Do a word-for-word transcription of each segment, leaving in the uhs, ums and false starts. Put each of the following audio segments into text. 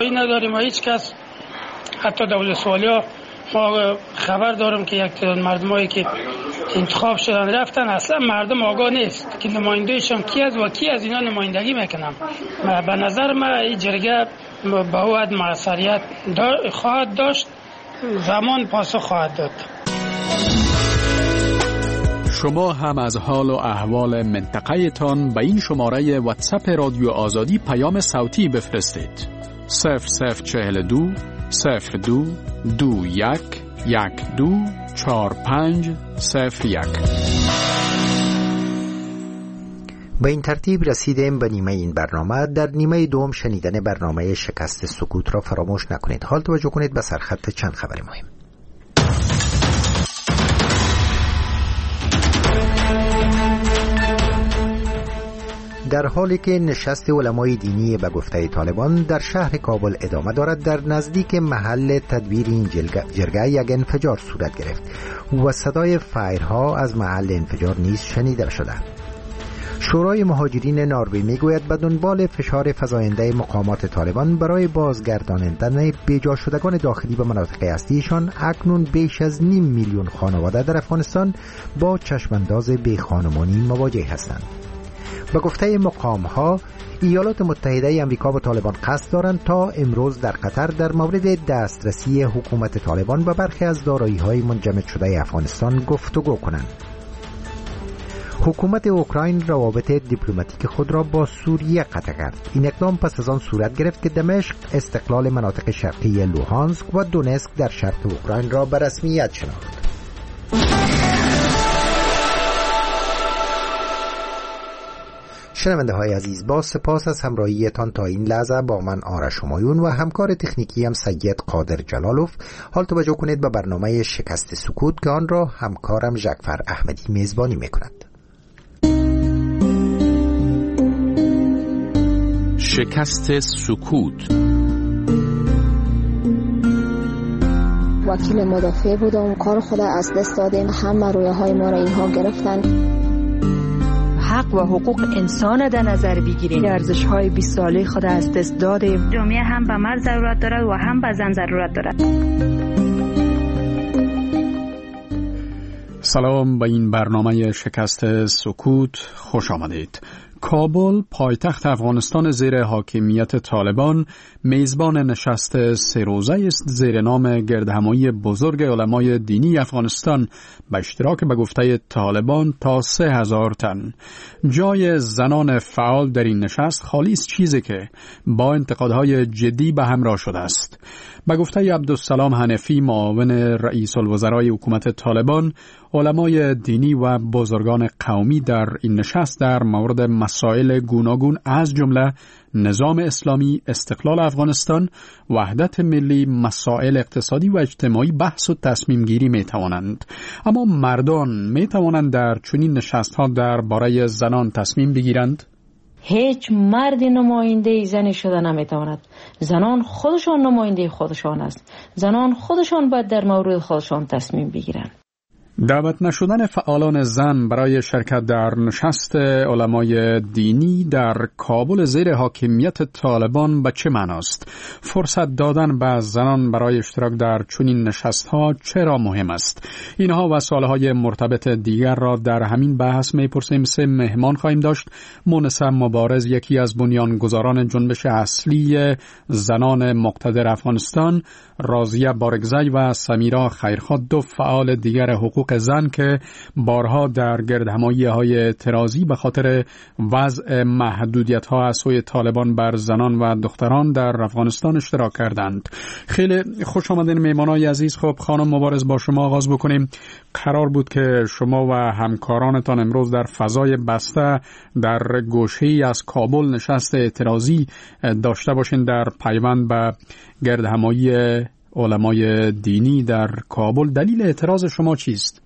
خبری نداریم و هیچ کس، حتی دولت سوالیا ما خبر دارم که یک مردمایی که انتخاب شدن رفتن، اصلا مردم آگاه نیست که نمایندهشان کی است و کی از اینا نمایندگی میکنن. به نظر من این جرگه باید موثریت خواهد داشت، زمان پاسخ خواهد داد. شما هم از حال و احوال منطقه تان به این شماره واتساپ رادیو آزادی پیام صوتی بفرستید. صفر صفر چهل دو صفر دو دو یک یک دو چهار پنج صفر یک. به این ترتیب رسیدیم به نیمه این برنامه. در نیمه دوم شنیدن برنامه شکست سکوت را فراموش نکنید. حال توجه کنید به سرخط چند خبر مهم. در حالی که نشست علمای دینی به گفته طالبان در شهر کابل ادامه دارد، در نزدیک محل تدبیر این جرگه یک انفجار صورت گرفت و صدای فایرها از محل انفجار نیز شنیده شده. شورای مهاجرین نروژ میگوید به دنبال فشار فزاینده مقامات طالبان برای بازگرداندن بیجا شدگان داخلی به مناطق اصلیشان، اکنون بیش از نیم میلیون خانواده در افغانستان با چشمانداز بیخانمانی مواجه هستند. به گفته مقام ها، ایالات متحده امریکا و طالبان قصد دارند تا امروز در قطر در مورد دسترسی حکومت طالبان به برخی از دارایی های منجمد شده افغانستان گفتگو کنند. حکومت اوکراین روابط دیپلماتیک خود را با سوریه قطع کرد. این اقدام پس از آن صورت گرفت که دمشق استقلال مناطق شرقی لوهانسک و دونسک در شرق اوکراین را به رسمیت شناخت. شنونده های عزیز، با سپاس از همراهیتان تا این لحظه با من آرش همایون و همکار تکنیکی هم سید قادر جلالوف. حال توجه کنید به برنامه شکست سکوت که آن را همکارم جعفر احمدی میزبانی میکند. شکست سکوت. وکیل مدافع بودم، کار خود از دست دادیم، همه رویه های ما را اینها گرفتن. حق و حقوق انسان در نظر بگیریم. ارزش های بیست ساله خود از دست دادیم. جامعه هم به مرد ضرورت دارد و هم به زن ضرورت دارد. سلام، به این برنامه شکست سکوت خوش آمدید. کابل، پایتخت افغانستان زیر حاکمیت طالبان، میزبان نشست سه روزه است زیر نام گردهمایی بزرگ علمای دینی افغانستان به اشتراک به گفته طالبان تا سه هزار تن. جای زنان فعال در این نشست خالی است، چیزی که با انتقادهای جدی به همراه شده است. به گفته عبدالسلام حنفی، معاون رئیس الوزرای حکومت طالبان، علمای دینی و بزرگان قومی در این نشست در مورد مسائل گوناگون از جمله نظام اسلامی، استقلال افغانستان، وحدت ملی، مسائل اقتصادی و اجتماعی بحث و تصمیم گیری می توانند. اما مردان می توانند در چنین نشست ها درباره زنان تصمیم بگیرند؟ هیچ مرد نماینده زنی شده نمیتواند. زنان خودشان نماینده خودشان است. زنان خودشان باید در مورد خودشان تصمیم بگیرند. دعوت نشدن فعالان زن برای شرکت در نشست علمای دینی در کابل زیر حاکمیت طالبان به چه معناست؟ فرصت دادن به زنان برای اشتراک در چنین نشست‌ها چرا مهم است؟ اینها و سوالهای مرتبط دیگر را در همین بحث می‌پرسیم. سه مهمان خواهیم داشت. مونس مبارز، یکی از بنیانگذاران جنبش اصلی زنان مقتدر افغانستان، راضیه بارگزی و سمیرا خیرخواه، دو فعال دیگر حقوق زن که بارها در گردهمایی‌های اعتراضی به خاطر وضع محدودیت‌ها از سوی طالبان بر زنان و دختران در افغانستان اشتراک کردند. خیلی خوش آمدین میهمانای عزیز. خب خانم مبارز، با شما آغاز بکنیم. قرار بود که شما و همکارانتان امروز در فضای بسته در گوشه‌ای از کابل نشست اعتراضی داشته باشین در پیوند به گردهمایی علمای دینی در کابل. دلیل اعتراض شما چیست؟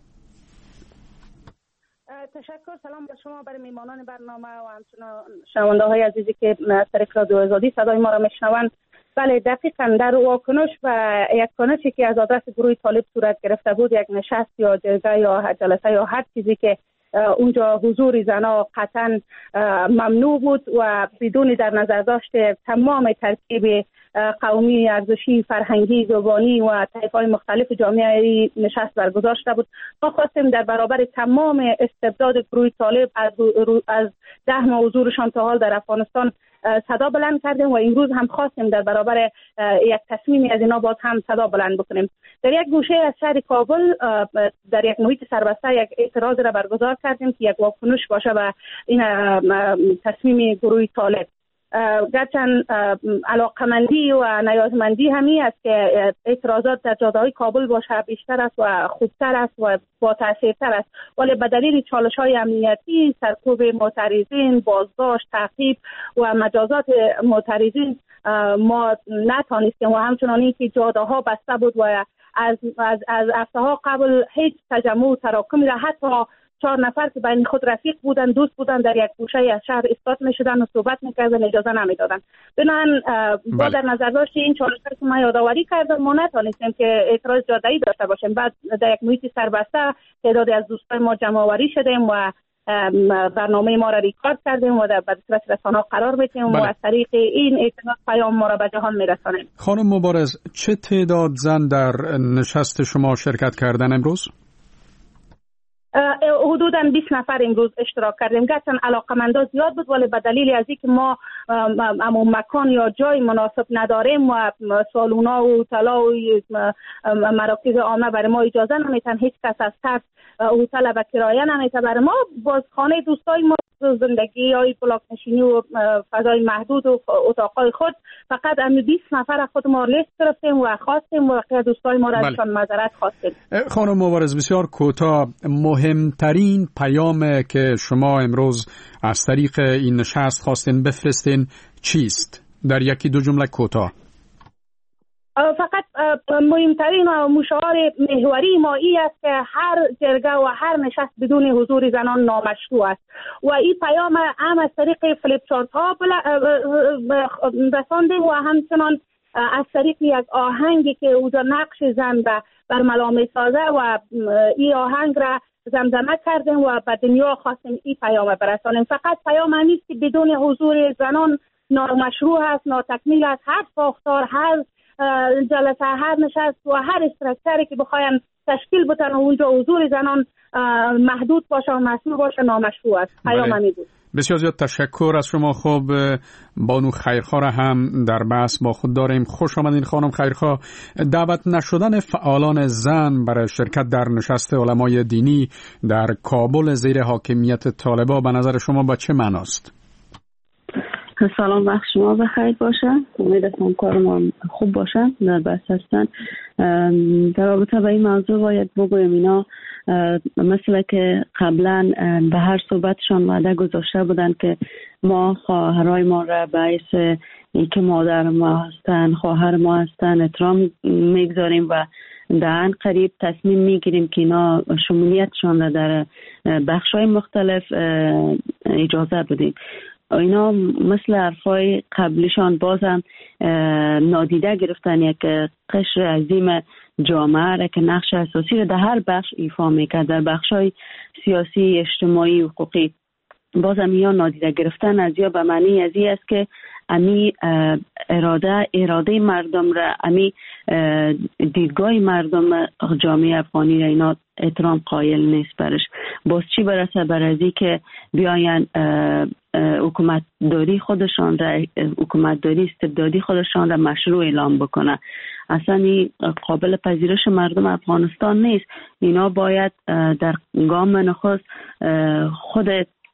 تشکر. سلام به شما، برای میهمانان برنامه و همچنین شنونده های عزیزی که از طریق رادیو آزادی صدای ما را میشنوند. بله، دقیقاً در واکنش و یک کنشی که از آدرس گروه طالب صورت گرفته بود، یک نشست یا جلسه یا جلسه یا هر چیزی که اونجا حضور زنها قطعاً ممنوع بود و بدون در نظر داشت تمام ترکیب قومی، ارزشی، فرهنگی، زبانی و طیف‌های مختلف جامعه نشست برگزار شده بود. ما خواستیم در برابر تمام استبداد گروه طالب از از ده ماه حضورشان تا حال در افغانستان صدا بلند کردیم و امروز هم خواستیم در برابر یک تصمیمی از اینا باز هم صدا بلند بکنیم. در یک گوشه از شهر کابل در یک محیط سربسته یک اعتراض را برگزار کردیم که یک واکنش باشه به این تصمیم گروه طالب. گرچند علاقمندی و نیازمندی همی است که اعتراضات در جاده‌های کابل باشه بیشتر است و خوبتر است و با تاثیرتر است، ولی به دلیل چالش‌های امنیتی، سرکوب معترضین، بازداشت، تعقیب و مجازات معترضین ما نتانستیم و همچنانی که جاده‌ها بسته بود و از از از هفته‌ها قبل هیچ تجمع و تراکمی را حتی چهار نفر که بین خود رفیق بودن، دوست بودن، در یک گوشه از شهر اثبات می‌شدن و صحبت می‌کردن، اجازه نمی‌دادن. بنابراین با در نظر داشت این چالش‌ها که ما یادآوری کردم، ما نتونستیم که اعتراض جاده‌ای داشته باشیم. بعد در یک محیط سربسته تعدادی از دوستان ما جمع‌آوری شدیم و برنامه ما را ریکارد کردیم و در صورت رسانه‌ها قرار میدیم و از طریق این اعتراض پیام ما را به جهان میرسانیم. خانم مبارز، چه تعداد زن در نشست شما شرکت کردن امروز؟ حدوداً بیست نفر امروز اشتراک کردیم. گرچند علاقمندا زیاد بود ولی به دلیل از اینکه ما اما مکان یا جای مناسب نداریم و سالونا و هتل‌ها و مراکز عامه برای ما اجازه نمیتن، هیچ کس از ترس هتل به کرایه نمیته برای ما، باز خانه دوستای ما زندگی های بلاک نشینی و فضای محدود و اتاقای خود فقط امی بیست نفر خود ما لیست گرفتیم و خواستیم و دوستای ما را ازشان معذرت خواستیم. خانم مبارز، بسیار کوتاه، مهمترین پیام که شما امروز از طریق این نشست خواستین بفرستین چیست؟ در یکی دو جمله کوتاه. فقط مهمترین و مشعار محوری ما این است که هر جرگه و هر نشست بدون حضور زنان نامشروع است و این پیام هم از طریق فلیپ چارت ها رساندیم و همچنان از طریق یک آهنگی که اوجا نقش زن بر ملامه سازه و این آهنگ را زمزمه کردیم و به دنیا خواستیم این پیام برسانیم. فقط پیام نیست که بدون حضور زنان نامشروع است، ناتکمیل است. هر ساختار، هر جلسه، هر نشست و هر استراکچری که بخواین تشکیل بتن و اونجا حضور زنان محدود باشه و مسئول باشه نامشروع است. پیام همین بود. بسیار زیاد تشکر از شما. خوب بانو خیرخواه را هم در بحث با خود داریم. خوش آمدین خانم خیرخواه. دعوت نشدن فعالان زن برای شرکت در نشست علمای دینی در کابل زیر حاکمیت طالبان به نظر شما با چه معناست؟ سلام، وقت شما بخیر باشه. امیدوارم کار ما خوب باشه. در بحث هستن در رابطه با این موضوع باید بگویم اینا مثلا که قبلا به هر صحبتشان وعده گذاشته بودن که ما خواهرای ما را باعث اینکه مادر ما هستن، خواهر ما هستن احترام میگذاریم و در قریب تصمیم میگیریم که اینا شمولیتشان را در بخشای مختلف اجازه بدیم. اینا مثل حرفای قبلیشان بازم نادیده گرفتن یک قشر عظیم جامعه را که نقش اساسی را در هر بخش ایفا میکرد، در بخشای سیاسی، اجتماعی و حقوقی. بازم یا نادیده گرفتن از یا به معنی از این است که امی اراده اراده مردم را، امی دیدگاه مردم جامعه افغانی را اینا احترام قائل نیست برش. باز چی برسه بر ازی که بیاین حکومت داری خودشان را، حکومت داری استبدادی خودشان را مشروع اعلام بکنه. اصلا این قابل پذیرش مردم افغانستان نیست. اینا باید در گام نخست خود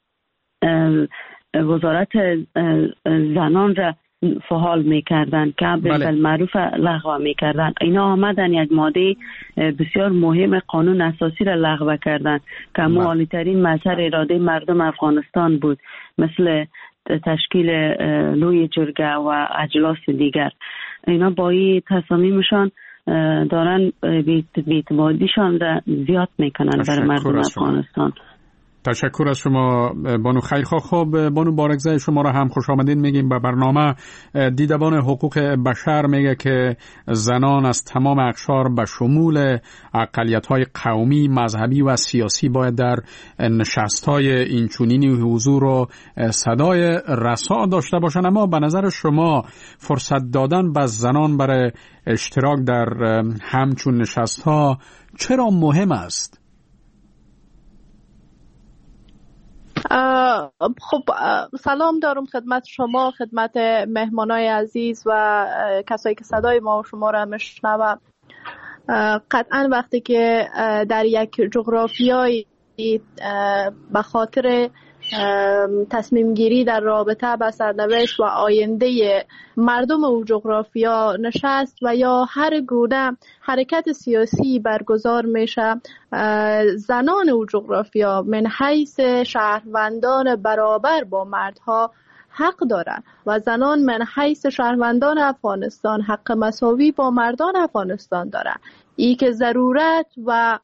وزارت زنان را فعال میکردن که بالمعروف لغو میکردن. اینا آمدن یک ماده بسیار مهم قانون اساسی را لغو کردن که عالی ترین مظهر اراده مردم افغانستان بود، مثل تشکیل لوی جرگه و اجلاس دیگر. اینا با این تصامیمشان دارن بی‌اعتمادیشان را زیاد میکنن برای مردم افغانستان. تشکر از شما بانو خیرخواه. خب بانو بارگزای شما را هم خوش آمدین میگیم به برنامه. دیدبان حقوق بشر میگه که زنان از تمام اقشار به شمول اقلیت‌های قومی، مذهبی و سیاسی باید در نشست‌های اینچنینی حضور و صدای رسا داشته باشند. اما به نظر شما فرصت دادن به زنان برای اشتراک در همچون نشست‌ها چرا مهم است؟ خب سلام دارم خدمت شما، خدمت مهمانای عزیز و کسایی که صدای ما و شما را میشنوه. قطعا وقتی که در یک جغرافیایی به خاطر تصمیم گیری در رابطه با سرنوشت و آینده مردم او جغرافیا نشست و یا هر گونه حرکت سیاسی برگزار میشه، زنان او جغرافیا من حیث شهروندان برابر با مردها حق دارن و زنان من حیث شهروندان افغانستان حق مساوی با مردان افغانستان دارن. ای که ضرورت و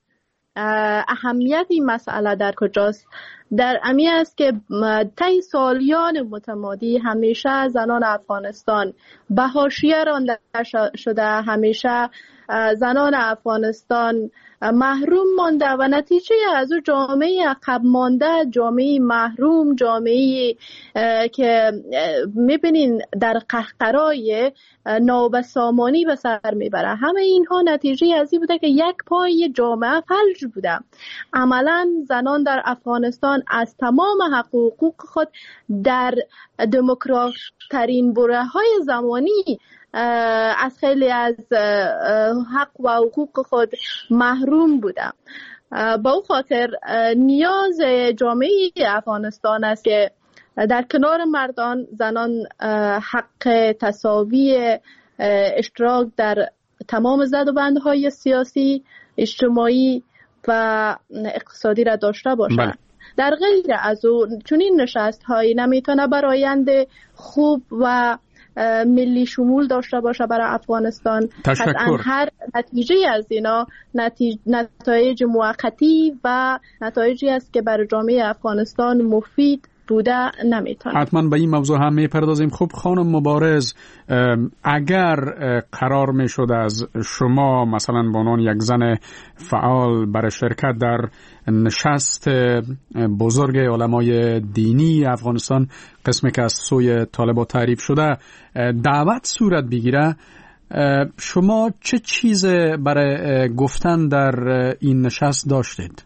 اهمیت این مسئله در کجاست؟ در امی است که طی سالیان متمادی همیشه زنان افغانستان به حاشیه رانده شده، همیشه زنان افغانستان محروم مانده و نتیجه از او جامعه عقب مانده، جامعه محروم، جامعه که میبینین در قهقرای نابسامانی به سر میبره، همه اینها نتیجه از این بوده که یک پای جامعه فلج بوده. عملا زنان در افغانستان از تمام حق و حقوق خود در دموکرات ترین بره های زمانی از خیلی از حق و حقوق خود محروم بودم. با او خاطر نیاز جامعه افغانستان است که در کنار مردان زنان حق تساوی اشتراک در تمام زدوبندهای سیاسی، اجتماعی و اقتصادی را داشته باشند. بله. در غیر از او چنین نشست هایی نمیتونه بر آینده خوب و ملی شمول داشته باشه برای افغانستان. تشکر. هر نتیجه از اینا نتیج... نتایج موقتی و نتایجی است که برای جامعه افغانستان مفید بوده نمیتونه. حتما به این موضوع هم میپردازیم. خب خانم مبارز، اگر قرار میشد از شما مثلا به عنوان یک زن فعال برای شرکت در نشست بزرگ علمای دینی افغانستان، قسمی که از سوی طالبان تعریف شده، دعوت صورت بگیره، شما چه چیز برای گفتن در این نشست داشتید؟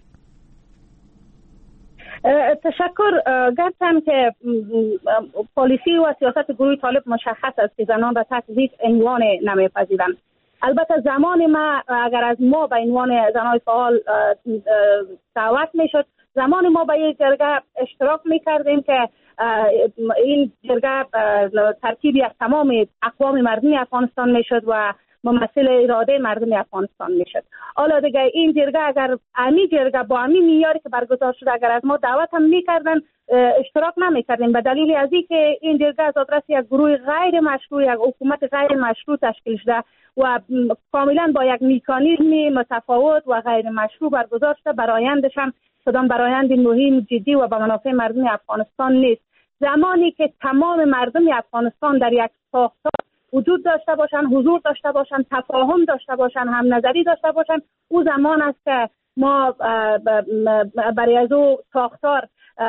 تشکر. گفتم که پالیسی و سیاست گروه طالب مشخص است که زنان را تحت هیچ عنوان نمیپذیرند. البته زمان ما اگر از ما به عنوان زنای فعال دعوت میشد، زمان ما به یک جرگه اشتراک میکردیم که این جرگه ترکیبی از تمام اقوام مردمی افغانستان میشد و ممثل اراده مردم افغانستان میشد. حالا دیگه این جرگه اگر امی جرگه با امی میاری که برگزار شده اگر از ما دعوت هم میکردن، اشتراک نمیکردیم به دلیل از این که این جرگه از آدرس یک گروه غیر مشروع، یک حکومت غیر مشروع تشکیل شده و کاملا با یک مکانیزم متفاوت و غیر مشروع برگزار شده. برآیندش هم کدام برآیند مهم، جدی و به منافع مردم افغانستان نیست. زمانی که تمام مردم افغانستان در یک ساختار وجود داشته باشن، حضور داشته باشن، تفاهم داشته باشن، هم نظری داشته باشن، او زمان است که ما برای از او ساختار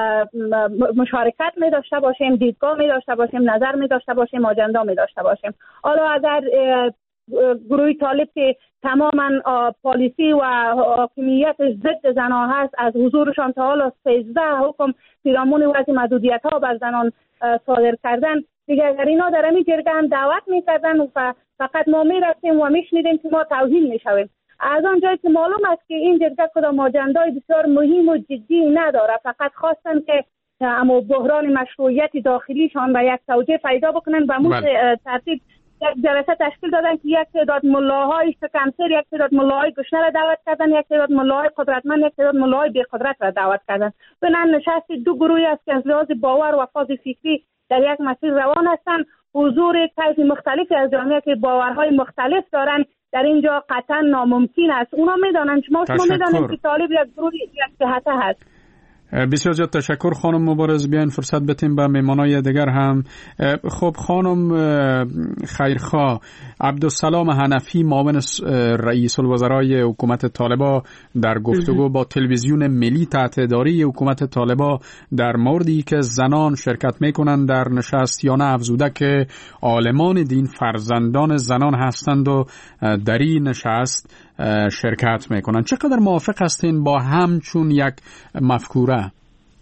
مشارکت می داشته باشیم، دیدگاه می داشته باشیم، نظر می داشته باشیم، آجنده می داشته باشیم. حالا اگر گروه طالب که تماما پالیسی و حاکمیت ضد زنان هست، از حضورشان تا حالا سیزده حکم پیرامون وضع محدودیت ها بر زنان صادر کردن، دیگه اگر اینا در همین جرگه هم دعوت میکردن و فقط ما میرفتیم و میشنیدیم که ما توهین میشویم. از آنجایی که معلوم است که این جرگه کدام آجندای بسیار مهم و جدی نداره، فقط خواستن که اما بحران مشروعیت داخلیشان و یک توجیه پیدا بکنن و مون ترتیب یک جلسه تشکیل دادن که یک تعداد ملاهای شکمسیر، یک تعداد ملاهای گشنه را دعوت کردن، یک تعداد ملاهای قدرتمند، یک تعداد ملاهای بی قدرت را دعوت کردن. بنابراین نشست دو گروهی است که از لحاظ باور و فاز فکری در یک مسیر روان هستند. حضور طیف مختلفی از جامعه که باورهای مختلف دارن در اینجا قطعا ناممکن است. اونا میدانن، شما شما میدانن که طالب یک گروه یک جهته هست. بسیار زیاد تشکر خانم مبارز. بیاین فرصت بتیم به میمانای دیگر هم. خب خانم خیرخواه، عبدالسلام حنفی معاون رئیس الوزرای حکومت طالبان در گفتگو با تلویزیون ملی تحت اداره حکومت طالبان در موردی که زنان شرکت میکنند در نشست یا نه افزوده که عالمان دین فرزندان زنان هستند و در این نشست شرکت میکنند. چقدر موافق هستین با همچون یک مفکوره؟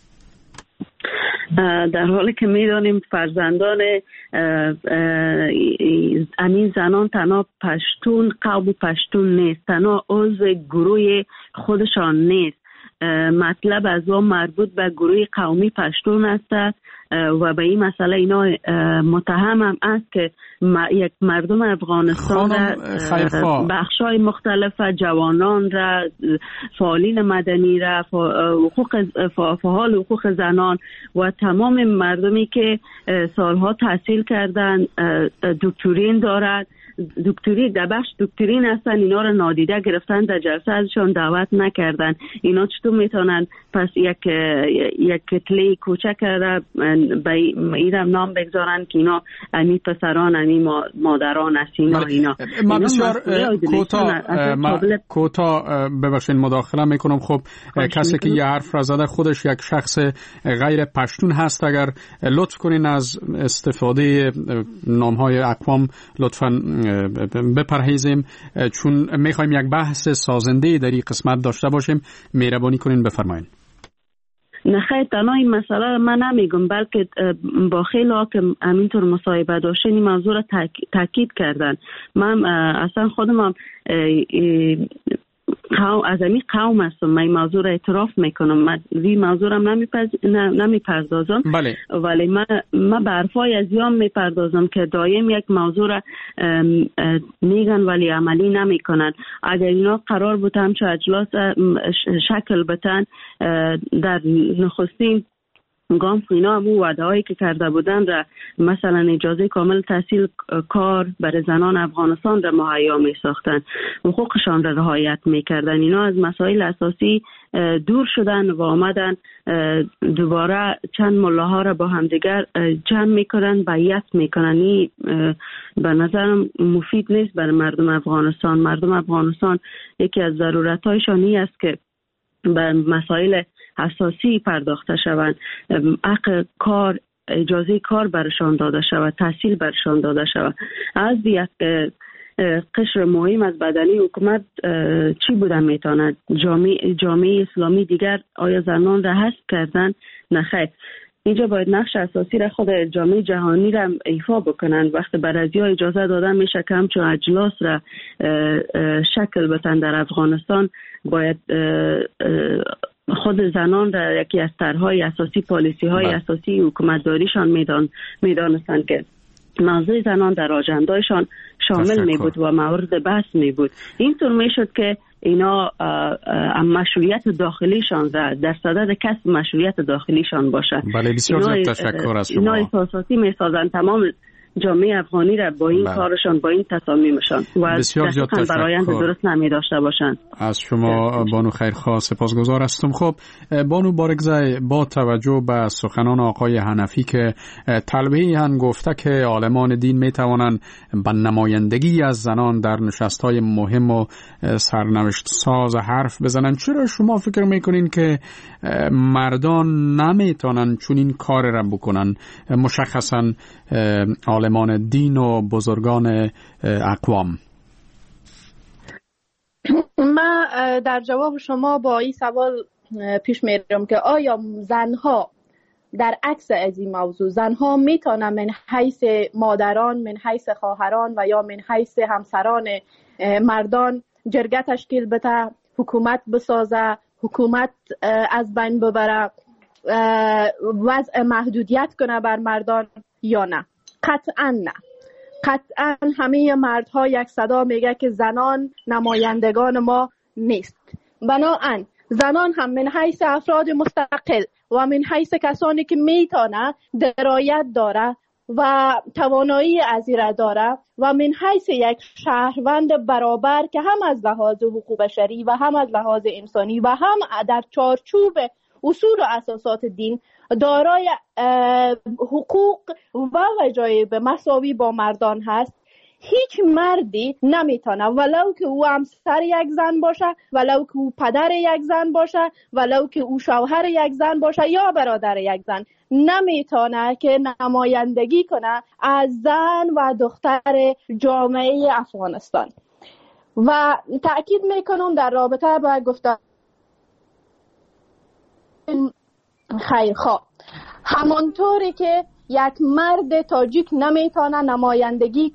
در حالی که میدانیم فرزندان امین زنان تنها پشتون قوم پشتون نیست، تنها عضو گروه خودشان نیست، مطلب از آن مربوط به گروه قومی پشتون است و به این مسئله اینا متهم هم است که یک مردم افغانستان را بخشای مختلف جوانان را، فعالین مدنی را، حقوق فعال حقوق زنان و تمام مردمی که سالها تحصیل کردن، دکترین دارد، دکتری در بخش دکترین هستن، اینا رو نادیده گرفتن، در جلسه ازشان دعوت نکردن. اینا چطور میتونن پس یک یک کتله کوچک را به ایرم نام بگذارن که اینا امی پسران امی مادران است اینا اینا ما بسیار کوتا ببخشید مداخله میکنم. خب کسی که یه حرف را زده خودش یک شخص غیر پشتون هست، اگر لطف کنین از استفاده نامهای اقوام لطفاً بپرهیزیم، چون میخوایم یک بحث سازنده در این قسمت داشته باشیم. مهربانی کنین بفرمایید. نه خیلی تنها این مسئله من نمیگم، بلکه با خیلی ها که همینطور مصاحبه داشتن این موضوع را تاکید کردن. من اصلا خودم هم قوم از این قوم هستم، من این موضوع را اعتراف میکنم، من این موضوع را نمیپردازم، بله. ولی من من به حرفای از یام میپردازم که دایم یک موضوع را میگن ولی عملی نمیکنن. اگر اینا قرار بود همچه اجلاس شکل بتن، در نخستین گام اینا همون وعده هایی که کرده بودن را، مثلا اجازه کامل تحصیل کار برای زنان افغانستان را مهیا می ساختن، حقوقشان را رعایت می کردن. اینا از مسائل اساسی دور شدن و آمدن دوباره چند ملاها را با همدیگر جمع میکنن، بیعت میکنن. این به نظرم مفید نیست برای مردم افغانستان. مردم افغانستان یکی از ضرورتهایشان این است که به مسائل اساسی پرداخته شوند، حق کار، اجازه کار برشان داده شود، تحصیل برشان داده شود. از یک قشر مهم از بدنی حکومت چی بودن میتواند؟ جامعه جامعه اسلامی دیگر آیا زنان را حذف کردن؟ نه خیر. اینجا باید نقش اساسی را خود جامعه جهانی را ایفا بکنن. وقتی برازی‌ها اجازه دادن میشه که همچون اجلاس را شکل بدن در افغانستان، باید خود زنان را یکی از طرح‌های اساسی، پالیسی‌های اساسی حکومتداریشان میدان میدانستند که موضوع زنان در آژنده‌شان شامل می بود و مورد بحث می بود. اینطور می شد که اینا مشروعیت داخلیشان را در صدد کسب مشروعیت داخلیشان باشد. بله بسیار زیاد تشکر از شما. اینا احساساتی می سازند تمام جامعه افغانی را با این بله. کارشان، با این تصامیمشان و بسیار زیاد تشکر. برای آینده درست نمی داشته باشند. از شما بانو خیرخواه سپاسگزار هستم. خب بانو بارگزای، با توجه به سخنان آقای حنفی که طلبیه‌اند گفته که عالمان دین می توانند به نمایندگی از زنان در نشست‌های مهم و سرنوشت ساز حرف بزنند، چرا شما فکر میکنین که مردان نمیتونن چون این کار را بکنن؟ مشخصا عالمان دین و بزرگان اقوام. من در جواب شما با این سوال پیش میرم که آیا زنها در عکس از این موضوع، زنها میتونن من حیث مادران، من حیث خواهران و یا من حیث همسران مردان جرگه تشکیل بده، حکومت بسازه، حکومت از بین ببره، وضع محدودیت کنه بر مردان یا نه؟ قطعا نه. قطعا همه مردها یک صدا میگه که زنان نمایندگان ما نیست. بنابراین زنان هم من حیث افراد مستقل و من حیث کسانی که میتونه درایت داره و توانایی از این داره و من حیث یک شهروند برابر که هم از لحاظ حقوق بشری و هم از لحاظ انسانی و هم در چارچوب اصول و اساسات دین دارای حقوق و وجایب مساوی با مردان هست، هیچ مردی نمیتونه ولو که او همسر یک زن باشه، ولو که او پدر یک زن باشه، ولو که او شوهر یک زن باشه یا برادر یک زن، نمیتونه که نمایندگی کنه از زن و دختر جامعه افغانستان. و تأکید میکنم در رابطه با گفتن خیرخواه، همانطوری که یک مرد تاجیک نمیتونه نمایندگی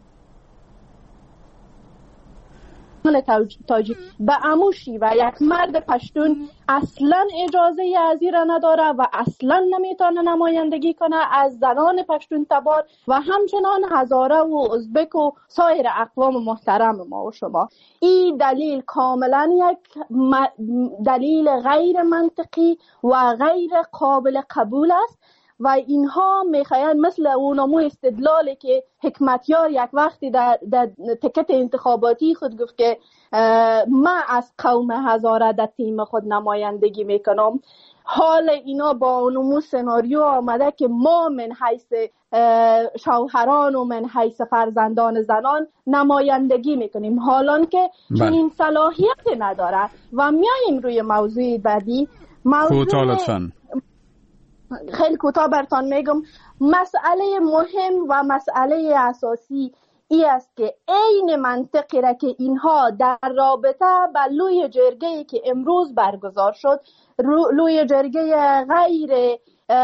تاجیک به عموشی و یک مرد پشتون اصلا اجازه ازی را نداره و اصلا نمیتونه نمایندگی کنه از زنان پشتون تبار و همچنان هزاره و ازبک و سایر اقوام محترم ما و شما. این دلیل کاملا یک دلیل غیر منطقی و غیر قابل قبول است و اینها میخواین مثل اونمو استدلالی که حکمتیار یک وقتی در, در تکت انتخاباتی خود گفت که من از قوم هزاره در تیم خود نمایندگی میکنم، حال اینا با اونمو سناریو آمده که ما من حیث شوهران و من حیث فرزندان زنان نمایندگی میکنیم، حالان که این صلاحیت نداره. و میاییم روی موضوع بعدی، موضوع خیلی کوتاه برتان میگم. مسئله مهم و مسئله اساسی ای است که عین منطقی را که اینها در رابطه با لوی جرگه‌ای که امروز برگزار شد، لوی جرگه غیر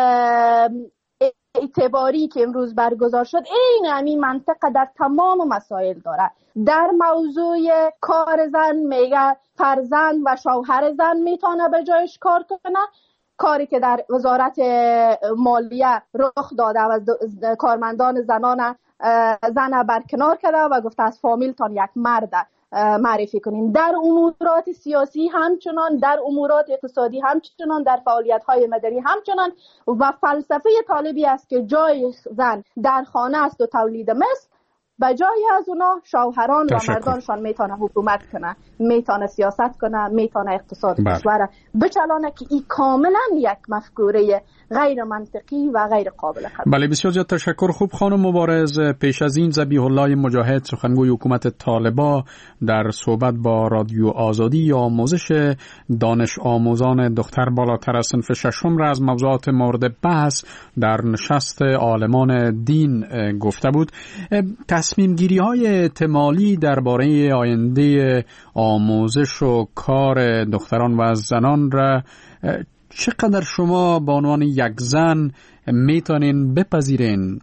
اعتباری که امروز برگزار شد، عین همین منطقه در تمام مسائل داره. در موضوع کار زن میگه فرزند و شوهر زن میتونه به جایش کار کنه، کاری که در وزارت مالیه رخ داده و کارمندان زنان زن برکنار کرده و گفته از فامیلتان یک مرد معرفی کنین. در امورات سیاسی همچنان، در امورات اقتصادی همچنان، در فعالیت‌های مدنی همچنان. و فلسفه طالبی است که جای زن در خانه است و تولید مثل، به جای از اونا شوهران و مردانشان میتونه حکومت کنه، میتونه سیاست کنه، میتونه اقتصاد کشور بچلانه، که این کاملا یک مفکوره غیر منطقی و غیر قابل قبول. بله، بسیار زیاد تشکر. خوب خانم مبارز، پیش از این ذبیح الله مجاهد سخنگوی حکومت طالبان در صحبت با رادیو آزادی یا آموزش دانش آموزان دختر بالاتر از صنف ششم را از موضوعات مورد بحث در نشست عالمان دین گفته بود. تصمیم گیری های احتمالی درباره آینده آموزش و کار دختران و زنان را چقدر شما به عنوان یک زن میتونین بپذیرین؟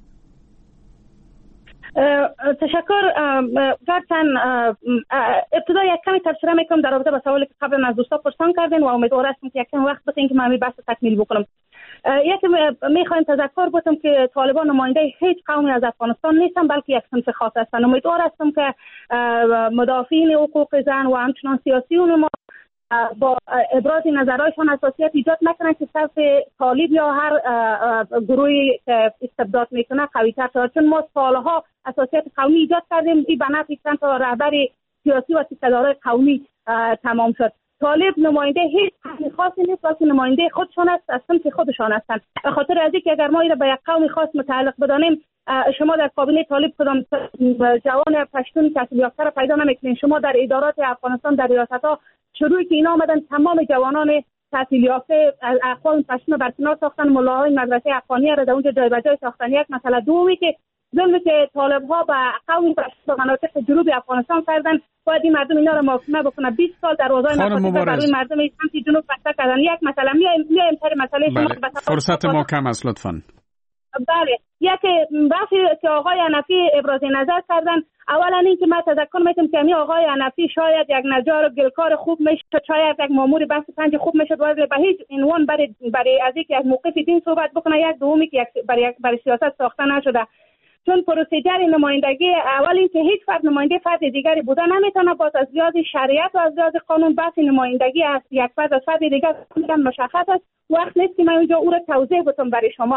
تشکر. گرچن ابتدا یک کمی تبصره میکنم در رابطه با سوالی که قبل از دوستا پرسان کردین و امیدوار هستم که یک کم وقت بسین که من می بحث تکمیل بکنم. یکی میخوایم تذکر بکنم که طالبان نماینده هیچ قومی از افغانستان نیستن، بلکه یک صنف خاص هستن. امیدوار هستم که مدافعین حقوق زن و همچنان سیاسیون ما با ابراز نظرهایشان اساسیت ایجاد نکنن که صرف طالب یا هر گروهی که استبداد میکنه قوی تر شود، چون ما سالها اساسیت قومی ایجاد کردیم، این به نفع چند تا رهبر سیاسی و سیاستمدار قومی تمام شد. طالب نماینده هیچ قومی خاصی نیست، بلکه نماینده خودشان است، از صنف خودشان هستند. به خاطر از اینکه اگر ما این را به یک قوم خاص متعلق بدانیم، شما در کابینه طالب کدام جوان پشتون تحصیل یافته را پیدا نمیکنین. شما در ادارات افغانستان در ریاست‌ها شروعی که اینا آمدن تمام جوانان تحصیل یافته از اقوام پشتون برکنار ساختن، ملاهای مدرسه افغانیه را در اونجا جای به جای ساختن. یک مسئله دومی که ظلمی که طالب‌ها به قوم پشتون و مناطق جنوب افغانستان کردن، باید این مردم اینا را محاکمه بکنه. بیست سال در اوضاع مفاسد برای مردم سمت جنوب بسته کردن. یک مسئله میایم میایم سر مسئله شما. بله. فرصت ما کم است لطفاً. بله، یک بحثی که آقای حنفی ابراز نظر کردن، اولا این که من تذکر میتونم که می آقای حنفی شاید یک نجار و گلکار خوب میشد، شاید یک مامور بحث پنج خوب میشد، ولی به هیچ عنوان برای برای از اینکه از موقف دین صحبت بکنه. یک دومی که برای برای سیاست ساخته نشده، چون پروسیجر نمایندگی اول این که هیچ فرد نماینده فرد دیگری بوده نمیتونه، باز از لحاظ شریعت و از لحاظ قانون بحث نمایندگی از یک فرد از فرد دیگر مشخص است. وقت نیست که من اونجا او را توضیح بدم برای شما.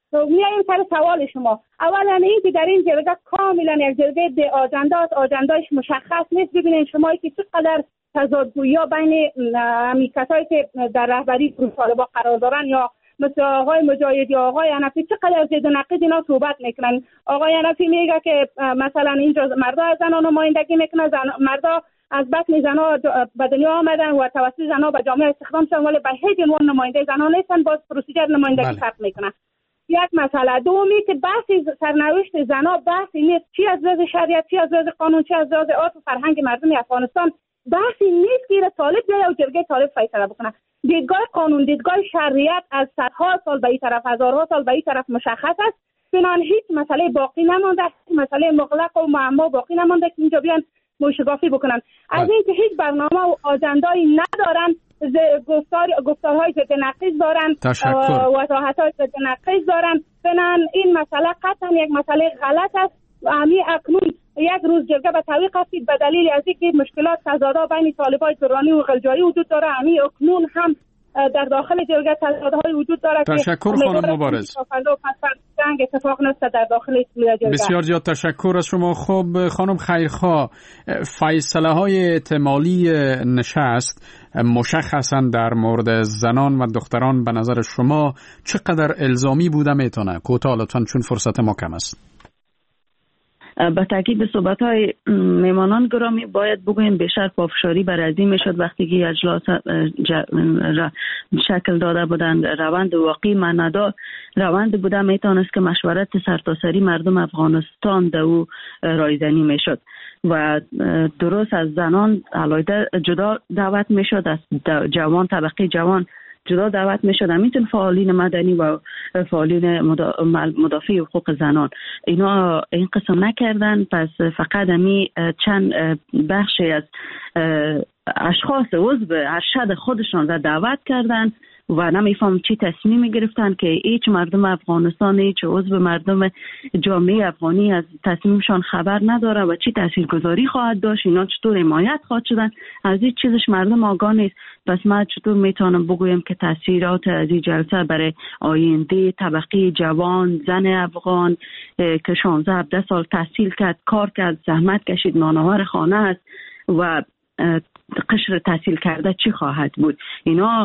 میایم سر سوال شما. اولا این که در این جلسه کاملا یک جلسه به آجنده است، آجندهش مشخص نیست. ببینید شما که چقدر تضادگویی بین همین کسایی که در رهبری گروه طالبان قرار دارن یا مثل آقای مجاهدی، آقای حنفی، چقدر زد و نقیض اینا صحبت میکنن. آقای حنفی میگه که مثلا اینجا مردا از زنان نمایندگی میکنن، زن... مردا از بطن زنها به دنیا آمدن و توسط زنها به جامعه استخدام شدن، ولی به هیچ عنوان نماینده زنان نیستن. باز پروسیجر نمایندگی فرق میکنه. یک مسئله دومی که بحث سرنوشت زنها بحثی نیست، چی از لحاظ شریعت، چی از لحاظ قانون، چی از لحاظ عرف و فرهنگ مردم افغانستان. بحثی نیست که طالب بیاد و جرگه طالب فیصله بکنه. دیدگاه قانون، دیدگاه شریعت از صدها سال به این طرف، هزارها سال به این طرف مشخص است. بنابراین هیچ مسئله باقی نمانده، مسئله مغلق و معما باقی نمانده که اینجا بیان موشگافی بکنن. از این که هیچ برنامه و آجندایی ندارن، گفتار گفتارهای ضد نقیض دارن، وضاحت‌های ضد نقیض دارن. بنابراین این مسئله قطعا یک مسئله غلط است. همین اکنون یک روز جرگه به تعویق هستید به دلیل از اینکه مشکلات تضادها بین طالبان درانی و غلجایی وجود داره. همین اکنون هم در داخل جرگه تضادهای وجود داره. تشکر خانم مبارز. جنگ اتفاق نفته در داخل جرگه. بسیار زیاد تشکر از شما. خب خانم خیرخواه، فیصله های احتمالی نشست مشخصا در مورد زنان و دختران به نظر شما چقدر الزامی بوده میتونه؟ کوتاه لطفاً چون فرصت ما کم است. به تاکید به صحبت‌های میمانان گرامی باید بگویم بیشتر پافشاری بر از این میشد وقتی که اجلاس شکل داده بودند، روند واقعی معنادار روند بوده میتونست که مشورت سرتاسری مردم افغانستان در او رایزنی میشد و درست از زنان علاوه جدا دعوت میشد، از جوان طبقه جوان جدا دعوت می شد. همینطور فعالین مدنی و فعالین مدافع حقوق زنان اینا این قسم نکردن. پس فقط همی چند بخشی از اشخاص عضو ارشد خودشان را دعوت کردن و نمیفهم چی تصمیمی گرفتن که هیچ مردم افغانستان، هیچ عضو مردم جامعه افغانی از تصمیمشان خبر نداره و چی تاثیرگذاری خواهد داشت، اینا چطور حمایت خواهد شدن، از این چیزش مردم آگاه نیست. پس من چطور میتونم بگویم که تاثیرات از این جلسه برای آینده طبقه جوان زن افغان که شانزده هفده سال تحصیل کرد، کار کرد، زحمت کشید، نانآور خانه است و قشر تحصیل کرده چی خواهد بود؟ اینا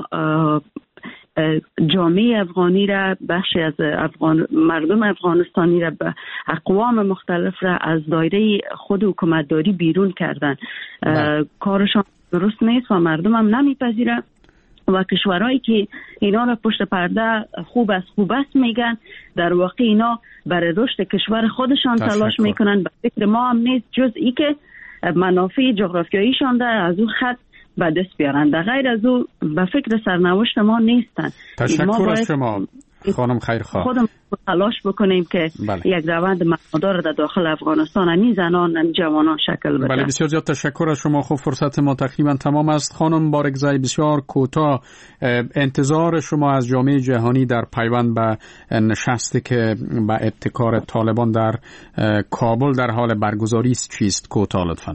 جامعه افغانی را، بخشی از افغان مردم افغانستانی را، به اقوام مختلف را از دایره خود حکومتداری بیرون کردن. کارشان درست نیست و مردم هم نمیپذیره و کشورهایی که اینا را پشت پرده خوب است خوب است میگن، در واقع اینا برای رشد کشور خودشان تلاش میکنن. به فکر ما هم نیست جز ای که منافع جغرافیاییشان در از اون خط به دست بیارن، در غیر از او به فکر سرنوشت ما نیستن. تشکر از شما خانم خیرخواه. خودم تلاش بکنیم که بله. یک روند معنادار در داخل افغانستان همین زنان همین جوانان شکل بده. بله بسیار زیاد تشکر از شما. خب فرصت ما تقریبا تمام است. خانم بارگزای بسیار کوتاه، انتظار شما از جامعه جهانی در پیوند به نشستی که به ابتکار طالبان در کابل در حال برگزاری است چیست؟ کوتاه لطفاً.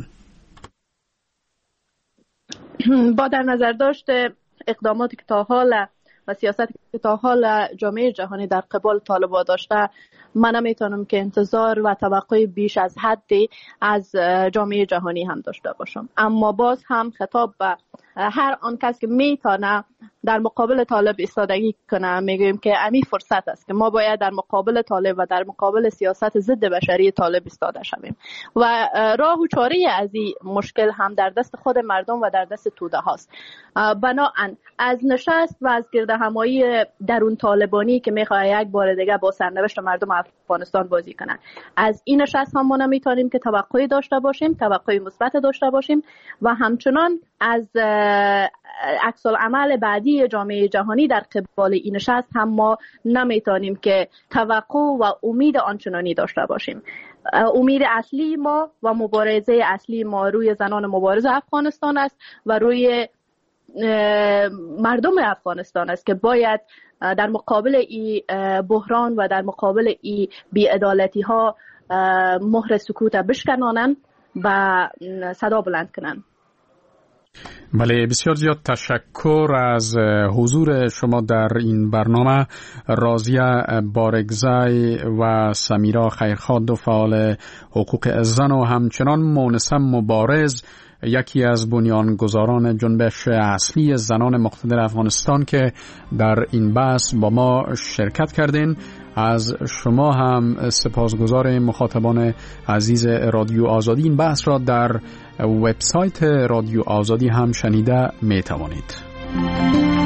با در نظر داشته اقداماتی که تا حال و سیاستی که تا حال جامعه جهانی در قبال طالبان داشته، من نمیتونم که انتظار و توقع بیش از حدی از جامعه جهانی هم داشته باشم. اما باز هم خطاب به هر آن کس که میتونه در مقابل طالب ایستادگی کنه میگویم که امی فرصت است که ما باید در مقابل طالب و در مقابل سیاست ضد بشری طالب ایستاده شویم و راه و چاره از این مشکل هم در دست خود مردم و در دست توده هاست. بنابراین از نشست و از گردهمایی درون طالبانی که میخواد یک بار دیگه با سرنوشت مردم افغانستان بازی کنن، از این نشست هم ما نمیتونیم که توقعی داشته باشیم، توقعی مثبت داشته باشیم و همچنان از عکس العمل بعدی جامعه جهانی در قبال این نشست هم ما نمیتونیم که توقع و امید آنچنانی داشته باشیم. امید اصلی ما و مبارزه اصلی ما روی زنان مبارز افغانستان است و روی مردم افغانستان است که باید در مقابل این بحران و در مقابل این بی‌عدالتی ها مهر سکوت بشکنانند و صدا بلند کنند. بله، بسیار زیاد تشکر از حضور شما در این برنامه. راضیه بارگزای و سمیرا خیرخواد، دو فعال حقوق زن و همچنان مونسه مبارز، یکی از بنیانگذاران جنبش اصلی زنان مقتدر افغانستان که در این بحث با ما شرکت کردین. از شما هم سپاسگزار مخاطبان عزیز رادیو آزادی. این بحث را در وبسایت رادیو آزادی هم شنیده می توانید.